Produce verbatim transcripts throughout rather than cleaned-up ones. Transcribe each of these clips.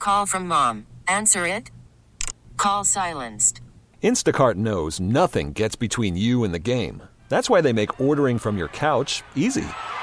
Call from mom. Answer it. Call silenced. Instacart knows nothing gets between you and the game. That's why they make ordering from your couch easy.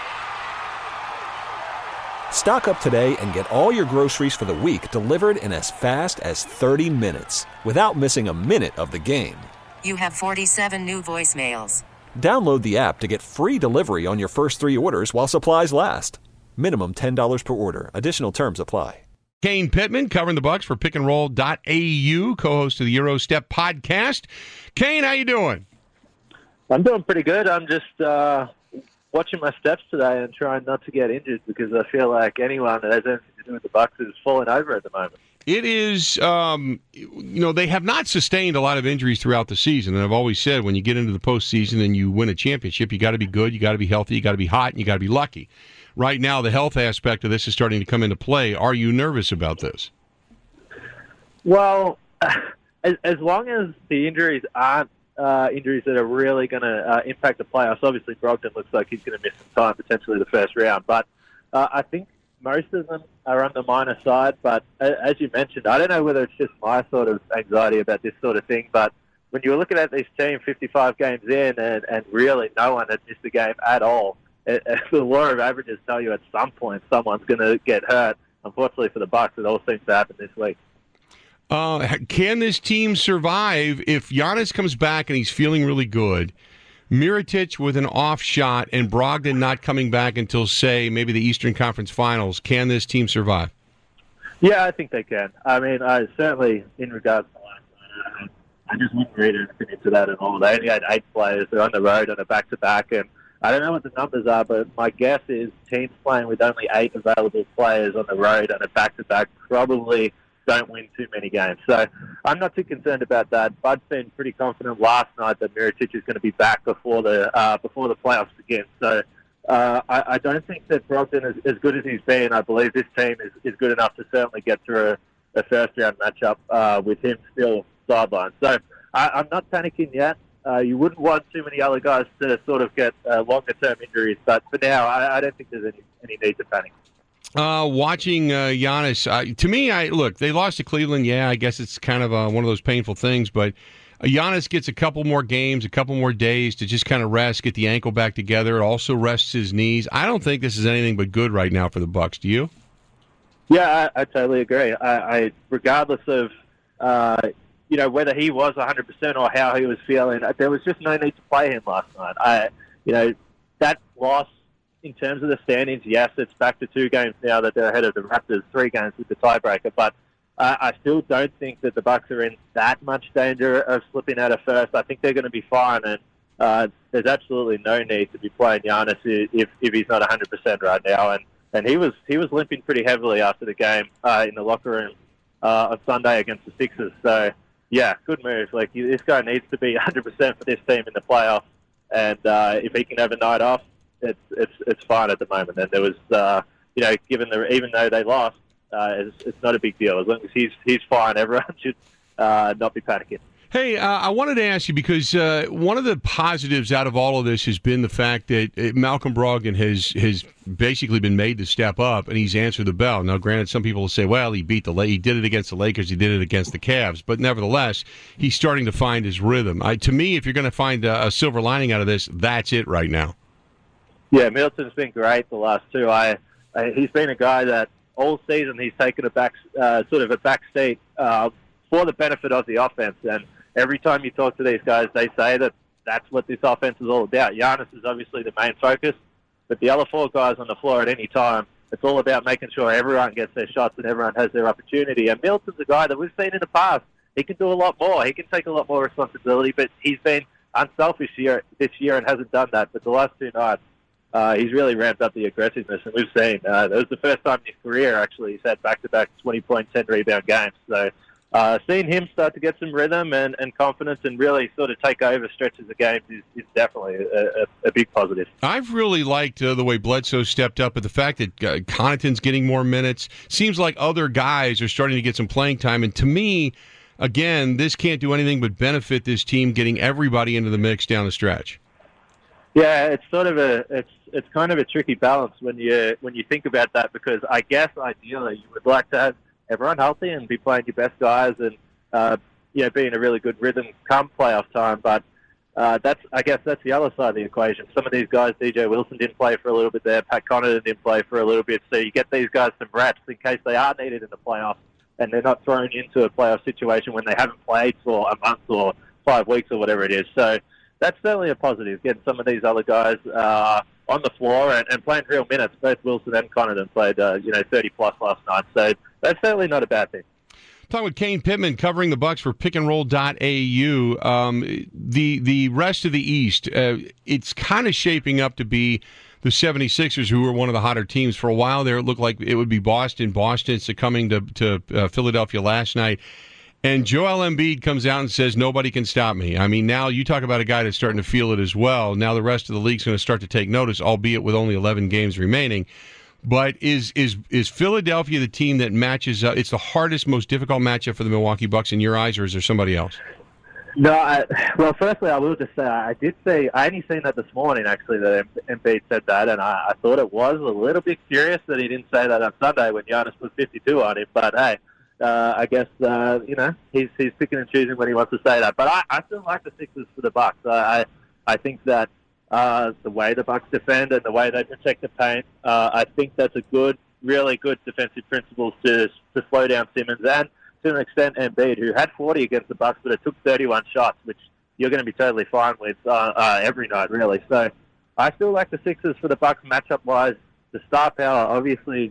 Stock up today and get all your groceries for the week delivered in as fast as thirty minutes without missing a minute of the game. You have forty-seven new voicemails. Download the app to get free delivery on your first three orders while supplies last. Minimum ten dollars per order. Additional terms apply. Kane Pittman covering the Bucks for pick and roll dot a u, co-host of the Eurostep podcast. Kane, how you doing? I'm doing pretty good. I'm just uh, watching my steps today and trying not to get injured because I feel like anyone that has anything to do with the Bucks is falling over at the moment. It is, um, you know, they have not sustained a lot of injuries throughout the season. And I've always said when you get into the postseason and you win a championship, you got to be good, you got to be healthy, you got to be hot, and you got to be lucky. Right now, the health aspect of this is starting to come into play. Are you nervous about this? Well, as, as long as the injuries aren't uh, injuries that are really going to uh, impact the playoffs, obviously Brogdon looks like he's going to miss some time, potentially the first round. But uh, I think most of them are on the minor side. But as you mentioned, I don't know whether it's just my sort of anxiety about this sort of thing, but when you're looking at this team fifty-five games in and, and really no one had missed a game at all, It, the law of averages tell you at some point someone's going to get hurt. Unfortunately for the Bucks, it all seems to happen this week. Uh, can this team survive if Giannis comes back and he's feeling really good, Mirotic with an off shot, and Brogdon not coming back until, say, maybe the Eastern Conference Finals? Can this team survive? Yeah, I think they can. I mean, uh, certainly in regards to last night, I just wouldn't read anything into that at all. They only had eight players. They're on the road on a back-to-back, and I don't know what the numbers are, but my guess is teams playing with only eight available players on the road on a back-to-back probably don't win too many games. So I'm not too concerned about that. Bud's been pretty confident last night that Mirotic is going to be back before the uh, before the playoffs begin. So uh, I, I don't think that Brogdon is as good as he's been. I believe this team is, is good enough to certainly get through a, a first-round matchup uh, with him still sidelined. So I, I'm not panicking yet. Uh, you wouldn't want too many other guys to sort of get uh, longer-term injuries, but for now, I, I don't think there's any, any need to panic. Uh, watching uh, Giannis, uh, to me, I look, they lost to Cleveland. Yeah, I guess it's kind of uh, one of those painful things, but uh, Giannis gets a couple more games, a couple more days to just kind of rest, get the ankle back together. It also rests his knees. I don't think this is anything but good right now for the Bucks. Do you? Yeah, I, I totally agree. I, I regardless of uh, you know whether he was one hundred percent or how he was feeling, there was just no need to play him last night. I, you know, that loss. In terms of the standings, yes, it's back to two games now that they're ahead of the Raptors, three games with the tiebreaker. But uh, I still don't think that the Bucks are in that much danger of slipping out of first. I think they're going to be fine, and uh, there's absolutely no need to be playing Giannis if if he's not one hundred percent right now. And, and he was he was limping pretty heavily after the game uh, in the locker room uh, on Sunday against the Sixers. So yeah, good move. Like this guy needs to be one hundred percent for this team in the playoffs, and uh, if he can have a night off. It's it's it's fine at the moment, and there was uh, you know given the even though they lost, uh, it's, it's not a big deal as long as he's he's fine. Everyone should uh, not be panicking. Hey, uh, I wanted to ask you because uh, one of the positives out of all of this has been the fact that uh, Malcolm Brogdon has has basically been made to step up, and he's answered the bell. Now, granted, some people will say, "Well, he beat the he did it against the Lakers, he did it against the Cavs," but nevertheless, he's starting to find his rhythm. I, to me, if you're going to find a, a silver lining out of this, that's it right now. Yeah, Middleton's been great the last two. I, I he's been a guy that all season he's taken a back, uh, sort of a back seat uh, for the benefit of the offense. And every time you talk to these guys, they say that that's what this offense is all about. Giannis is obviously the main focus, but the other four guys on the floor at any time, it's all about making sure everyone gets their shots and everyone has their opportunity. And Middleton's a guy that we've seen in the past. He can do a lot more. He can take a lot more responsibility, but he's been unselfish here this year and hasn't done that. But the last two nights, Uh, he's really ramped up the aggressiveness, and we've seen uh, that was the first time in his career, actually, he's had back-to-back twenty-point, ten-rebound games. So uh, seeing him start to get some rhythm and, and confidence and really sort of take over stretches of games is, is definitely a, a, a big positive. I've really liked uh, the way Bledsoe stepped up, but the fact that uh, Connaughton's getting more minutes. Seems like other guys are starting to get some playing time, and to me, again, this can't do anything but benefit this team getting everybody into the mix down the stretch. Yeah, it's sort of a it's it's kind of a tricky balance when you when you think about that, because I guess ideally you would like to have everyone healthy and be playing your best guys and, uh, you know, be in a really good rhythm come playoff time. But uh, that's, I guess that's the other side of the equation. Some of these guys, D J Wilson didn't play for a little bit there. Pat Connaughton didn't play for a little bit. So you get these guys some reps in case they are needed in the playoffs and they're not thrown into a playoff situation when they haven't played for a month or five weeks or whatever it is. So that's certainly a positive, getting some of these other guys uh, on the floor and, and playing real minutes. Both Wilson and Connaughton played, uh, you know, thirty plus last night. So that's certainly not a bad thing. Talking with Kane Pittman, covering the Bucks for pick and roll dot a u. Um, the, the rest of the East, uh, it's kind of shaping up to be the seventy-sixers, who were one of the hotter teams for a while there. It looked like it would be Boston. Boston succumbing to, to uh, Philadelphia last night. And Joel Embiid comes out and says, nobody can stop me. I mean, now you talk about a guy that's starting to feel it as well. Now the rest of the league's going to start to take notice, albeit with only eleven games remaining. But is is is Philadelphia the team that matches up? It's the hardest, most difficult matchup for the Milwaukee Bucks in your eyes, or is there somebody else? No, I, well, firstly, I will just say I did see, I only seen that this morning, actually, that Embiid said that, and I, I thought it was a little bit curious that he didn't say that on Sunday when Giannis put fifty-two on him. But, hey, Uh, I guess, uh, you know, he's he's picking and choosing when he wants to say that. But I, I still like the Sixers for the Bucks. I I think that uh, the way the Bucks defend and the way they protect the paint, uh, I think that's a good, really good defensive principle to to slow down Simmons and, to an extent, Embiid, who had forty against the Bucks, but it took thirty-one shots, which you're going to be totally fine with uh, uh, every night, really. So I still like the Sixers for the Bucks matchup-wise. The star power, obviously,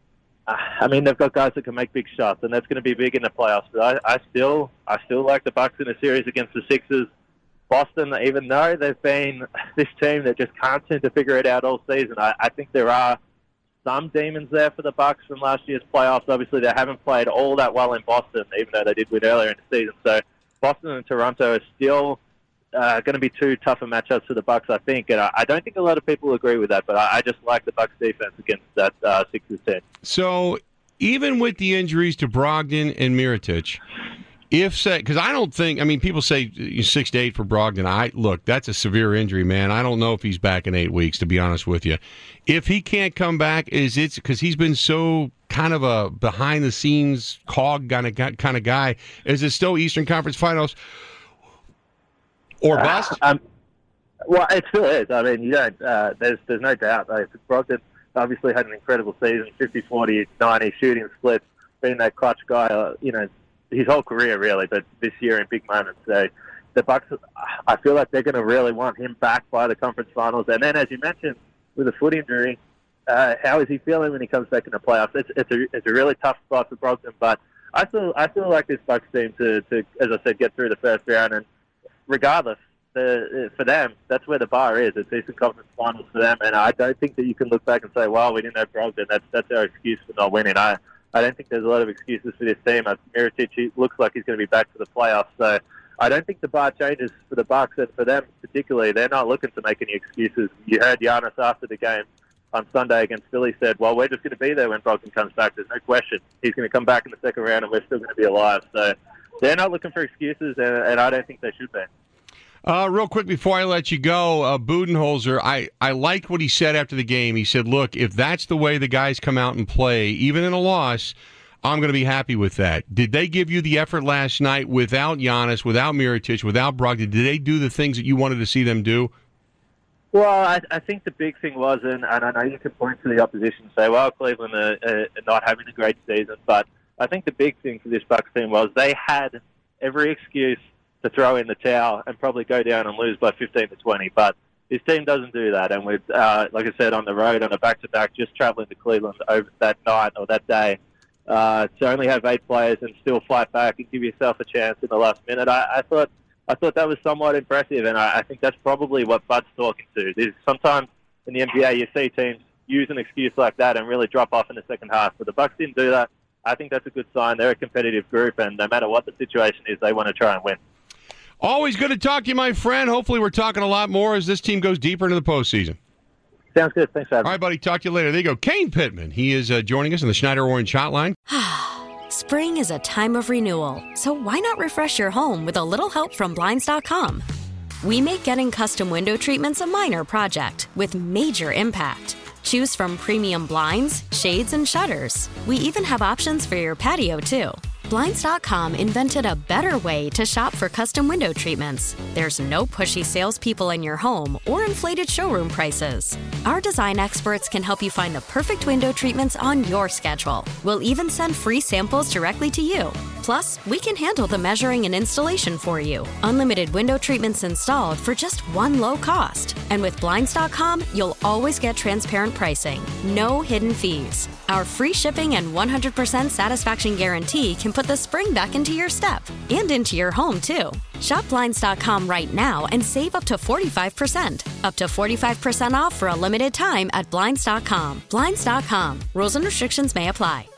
I mean, they've got guys that can make big shots, and that's going to be big in the playoffs. But I, I still, I still like the Bucks in a series against the Sixers. Boston, even though they've been this team that just can't seem to figure it out all season, I, I think there are some demons there for the Bucks from last year's playoffs. Obviously, they haven't played all that well in Boston, even though they did win earlier in the season. So Boston and Toronto are still uh, going to be two tougher matchups for the Bucks, I think. And I, I don't think a lot of people agree with that, but I, I just like the Bucks defense against that uh, Sixers team. So even with the injuries to Brogdon and Mirotic, if say, because I don't think, I mean, people say six to eight for Brogdon. I look, that's a severe injury, man. I don't know if he's back in eight weeks, to be honest with you. If he can't come back, is it because he's been so kind of a behind the scenes cog kind of kind of guy? Is it still Eastern Conference Finals or bust? Uh, um, well, it still is. I mean, you don't. Uh, there's there's no doubt. Like, Brogdon obviously had an incredible season, fifty, forty, ninety shooting splits, being that clutch guy. Uh, you know. His whole career, really, but this year in big moments. So the Bucks, I feel like they're going to really want him back by the conference finals. And then, as you mentioned, with a foot injury, uh, how is he feeling when he comes back in the playoffs? It's, it's a it's a really tough spot for Brogdon, but I still I still like this Bucks team to, to as I said, get through the first round. And regardless, the, for them, that's where the bar is. It's Eastern Conference Finals for them, and I don't think that you can look back and say, "Well, we didn't have Brogdon. That's that's our excuse for not winning." I I don't think there's a lot of excuses for this team. Mirotic looks like he's going to be back for the playoffs, so I don't think the bar changes for the Bucks, and for them particularly, they're not looking to make any excuses. You heard Giannis after the game on Sunday against Philly said, well, we're just going to be there when Brogdon comes back. There's no question. He's going to come back in the second round, and we're still going to be alive. So they're not looking for excuses, and, and I don't think they should be. Uh, real quick before I let you go, uh, Budenholzer, I, I liked what he said after the game. He said, look, if that's the way the guys come out and play, even in a loss, I'm going to be happy with that. Did they give you the effort last night without Giannis, without Mirotic, without Brogdon? Did they do the things that you wanted to see them do? Well, I, I think the big thing was, and, and I know you can point to the opposition and say, well, Cleveland are, are not having a great season, but I think the big thing for this Bucks team was they had every excuse to throw in the towel and probably go down and lose by fifteen to twenty. But this team doesn't do that. And with, uh, like I said, on the road, on a back-to-back, just traveling to Cleveland over that night or that day, uh, to only have eight players and still fight back and give yourself a chance in the last minute, I, I thought I thought that was somewhat impressive. And I, I think that's probably what Bud's talking to. There's sometimes in the N B A, you see teams use an excuse like that and really drop off in the second half. But the Bucks didn't do that. I think that's a good sign. They're a competitive group, and no matter what the situation is, they want to try and win. Always good to talk to you, my friend. Hopefully we're talking a lot more as this team goes deeper into the postseason. Sounds good. Thanks, Adam. All right, buddy. Talk to you later. There you go. Kane Pittman. He is uh, joining us on the Schneider Orange Hotline. Spring is a time of renewal, so why not refresh your home with a little help from Blinds dot com? We make getting custom window treatments a minor project with major impact. Choose from premium blinds, shades, and shutters. We even have options for your patio, too. Blinds dot com invented a better way to shop for custom window treatments. There's no pushy salespeople in your home or inflated showroom prices. Our design experts can help you find the perfect window treatments on your schedule. We'll even send free samples directly to you. Plus, we can handle the measuring and installation for you. Unlimited window treatments installed for just one low cost. And with Blinds dot com, you'll always get transparent pricing. No hidden fees. Our free shipping and one hundred percent satisfaction guarantee can put the spring back into your step and into your home, too. Shop Blinds dot com right now and save up to forty-five percent. Up to forty-five percent off for a limited time at Blinds dot com. Blinds dot com. Rules and restrictions may apply.